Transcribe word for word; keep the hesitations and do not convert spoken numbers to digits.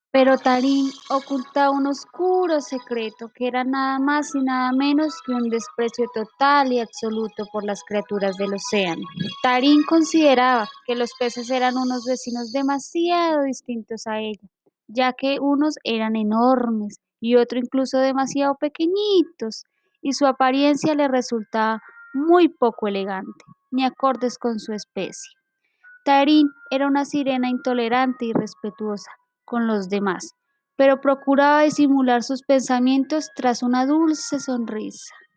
Pero Tarín ocultaba un oscuro secreto que era nada más y nada menos que un desprecio total y absoluto por las criaturas del océano. Tarín consideraba que los peces eran unos vecinos demasiado distintos a ella, ya que unos eran enormes y otros incluso demasiado pequeñitos, y su apariencia le resultaba muy poco elegante, ni acordes con su especie. Tarín era una sirena intolerante y respetuosa con los demás, pero procuraba disimular sus pensamientos tras una dulce sonrisa.